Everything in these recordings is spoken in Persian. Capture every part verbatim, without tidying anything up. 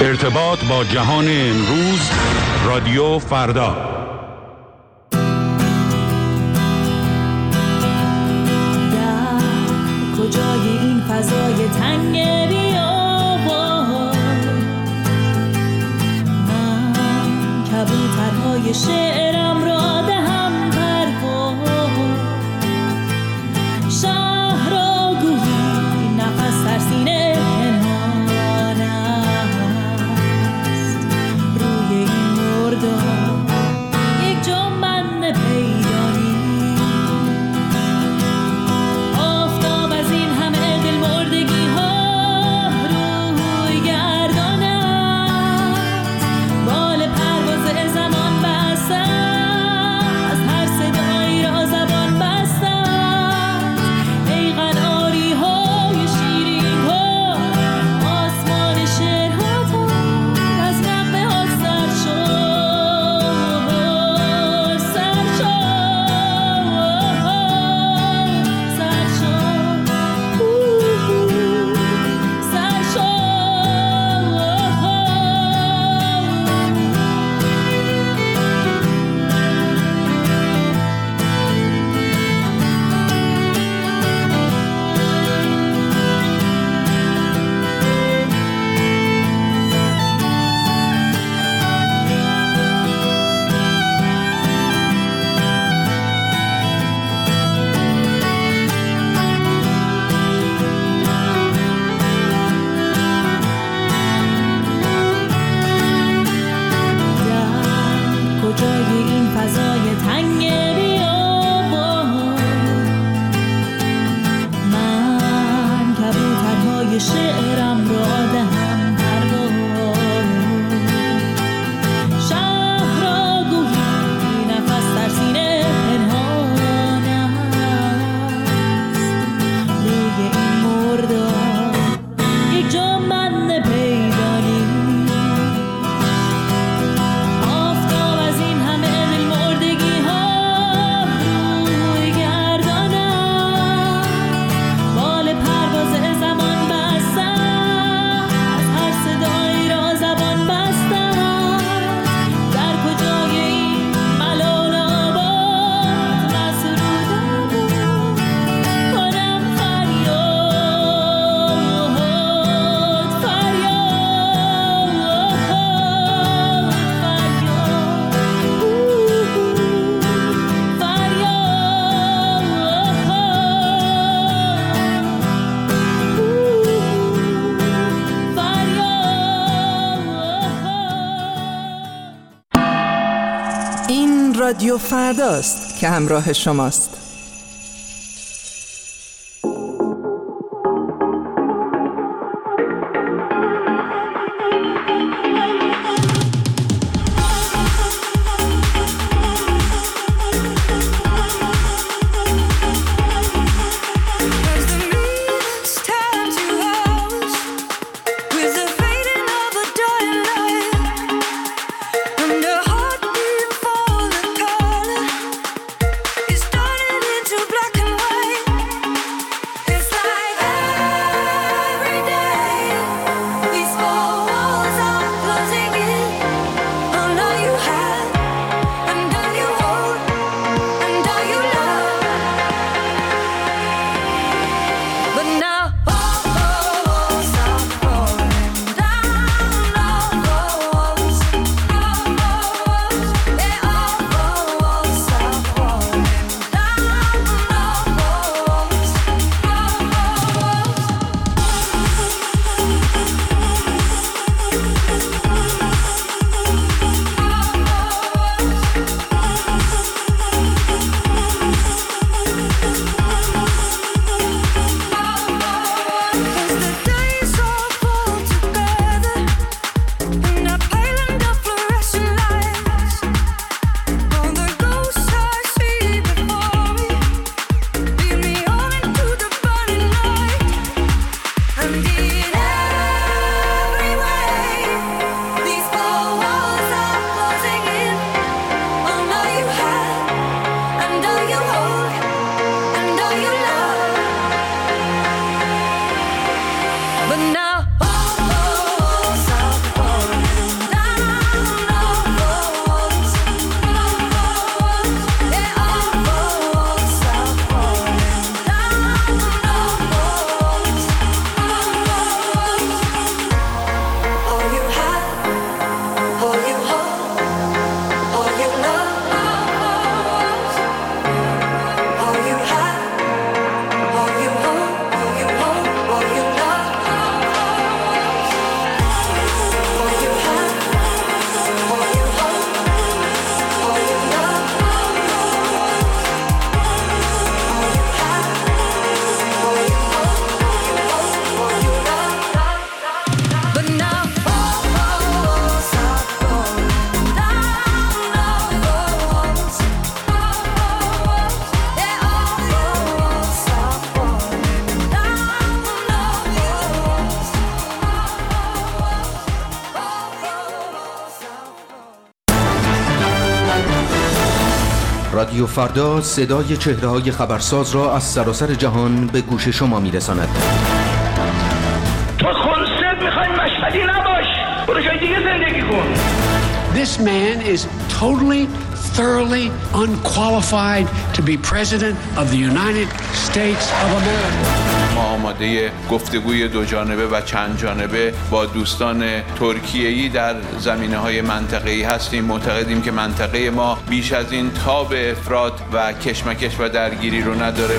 ارتباط با جهان امروز، رادیو فردا. در کجای این فضای تنگ بیابان، من کبوترهای شعرم را دهم پرواز. شهر را گویی نفس در سینه پنهان است. روی این مردار یک جنبند پیدا نیست. آفتاب از این همه دل مردگی ها روی گردان است. بال پرواز زمان بسته از هر صدایی را زبان بسته. ای قناری های شیرین ها، آسمان شعرها تا از نغمه ها سر شد، سر شد، سر شد، سر شد. در کجای این فضای تنگ بیابان، من کبوترهای شعرم را دهم پرواز. شهر را گویی نفس در سینه پنهان است. روی این مردار یک جنبند پیدا نیست. آفتاب از این همه دل مردگی ها روی گردان است. بال پرواز زمان بسته از هر صدایی را زبان بسته. در کجای این ملال آباد مسرودم کنم فریاد، فریاد، این رادیو فرداست که همراه شماست. Started رادیو فردا صدای چهره‌های خبرساز را از سراسر جهان به گوش شما می‌رساند. تو خلصت میخوای مشهدی نباش، برو جای دیگه زندگی کن. This man is totally, thoroughly unqualified to be president of the United States of America. ما آماده گفتگوی دو جانبه و چند جانبه با دوستان ترکیه‌ای در زمینه‌های منطقه‌ای هستیم. معتقدیم که منطقه ما بیش از این تاب افراط و کشمکش و درگیری رو نداره.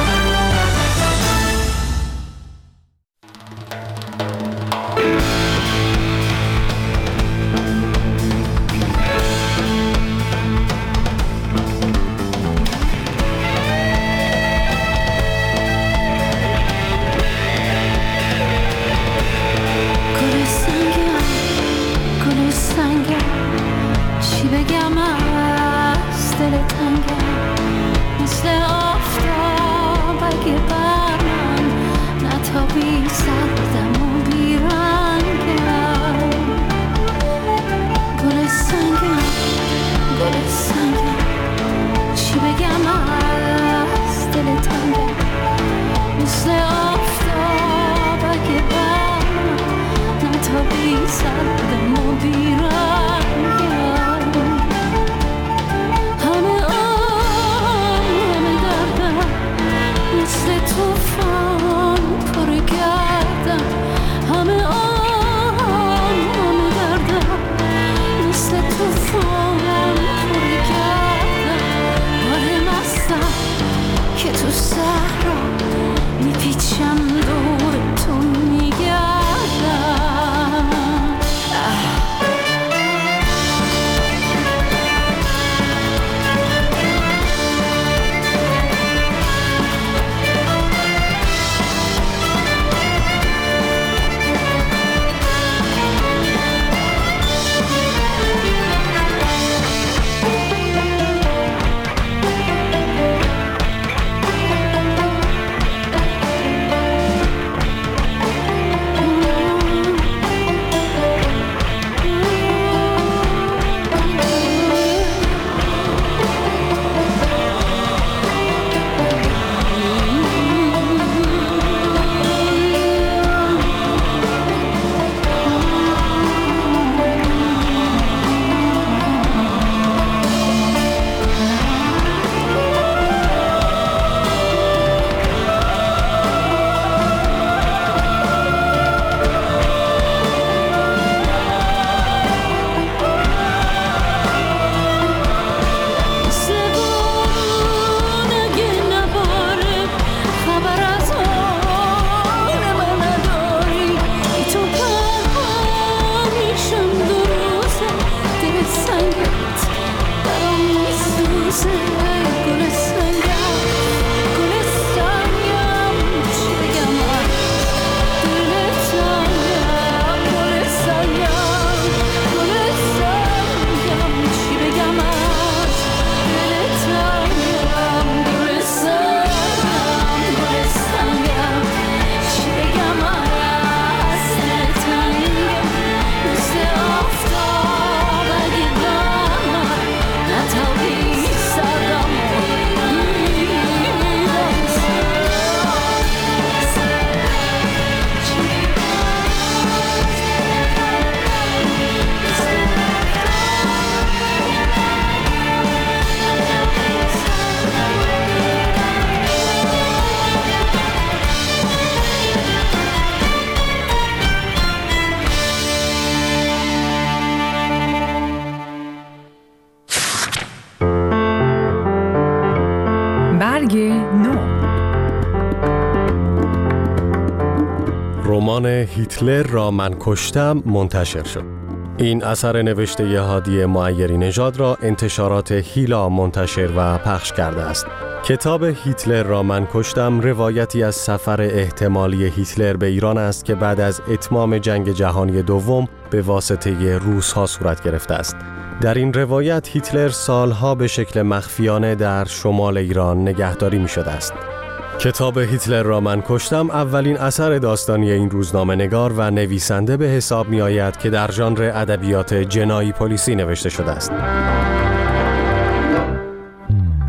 رمان هیتلر را من کشتم منتشر شد. این اثر نوشته هادی معیری نژاد را انتشارات هیلا منتشر و پخش کرده است. کتاب هیتلر را من کشتم روایتی از سفر احتمالی هیتلر به ایران است که بعد از اتمام جنگ جهانی دوم به واسطه روس‌ها صورت گرفته است. در این روایت هیتلر سالها به شکل مخفیانه در شمال ایران نگهداری می شده است. کتاب هیتلر را من کشتم اولین اثر داستانی این روزنامه نگار و نویسنده به حساب می آید که در ژانر ادبیات جنایی پلیسی نوشته شده است.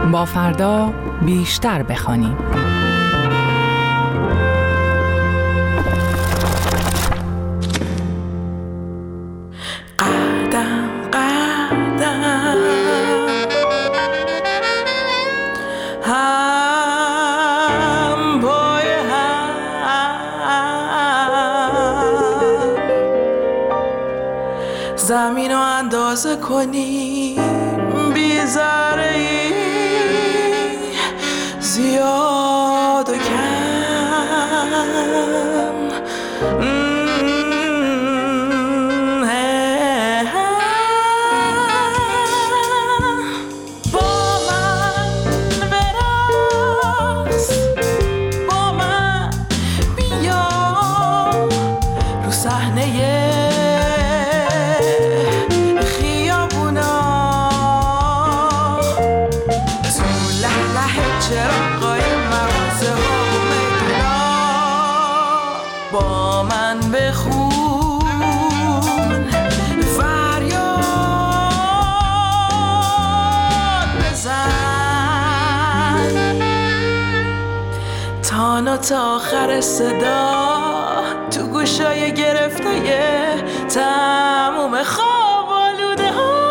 با فردا بیشتر بخوانیم. قدم قدم هم پای هم زمین رو اندازه کنیم بی ذره‌ای زیاد و کم. با من بخون فریاد بزن تانا تا آخر صدا تو گوشای گرفته تموم خواب آلوده ها.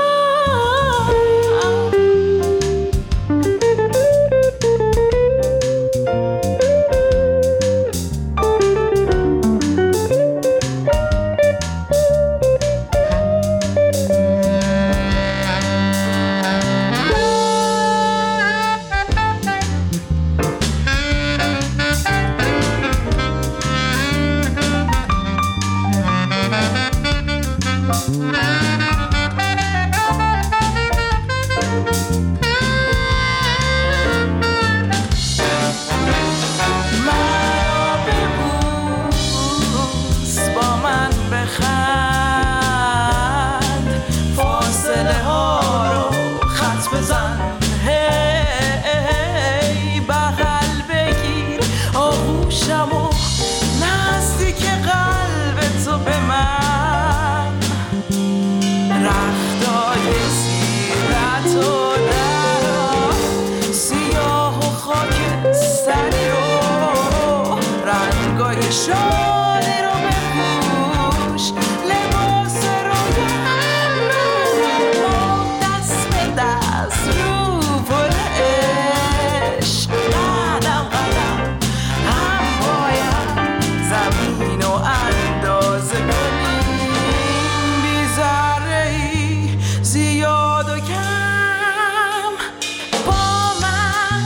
شالی رو بپوش لباس رویم رو دست به دست رو پل عشق قدم قدم هم باید زمین رو اندازه کنیم بی ذره‌ای زیاد و کم. با من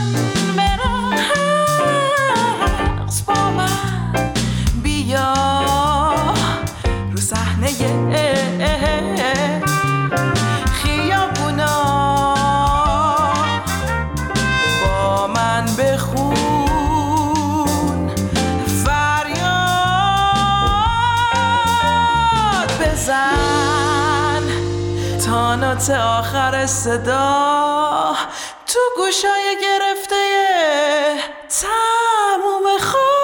برقص با من بیا رو صحنه خیابونا با من بخون فریاد بزن تانا تا آخر صدا تو گوشای گرفته تموم خواب